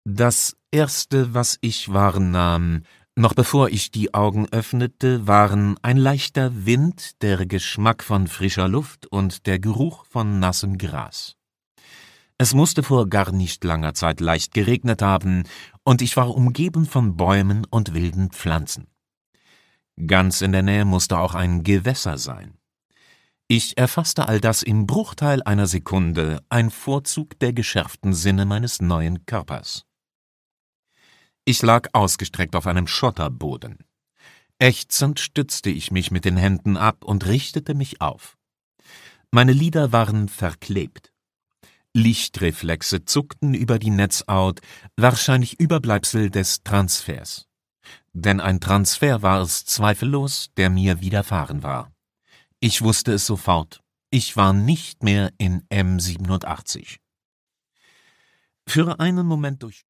Das Erste, was ich wahrnahm, noch bevor ich die Augen öffnete, waren ein leichter Wind, der Geschmack von frischer Luft und der Geruch von nassem Gras. Es musste vor gar nicht langer Zeit leicht geregnet haben, und ich war umgeben von Bäumen und wilden Pflanzen. Ganz in der Nähe musste auch ein Gewässer sein. Ich erfasste all das im Bruchteil einer Sekunde, ein Vorzug der geschärften Sinne meines neuen Körpers. Ich lag ausgestreckt auf einem Schotterboden. Ächzend stützte ich mich mit den Händen ab und richtete mich auf. Meine Lider waren verklebt. Lichtreflexe zuckten über die Netzhaut, wahrscheinlich Überbleibsel des Transfers. Denn ein Transfer war es zweifellos, der mir widerfahren war. Ich wusste es sofort. Ich war nicht mehr in M87. Für einen Moment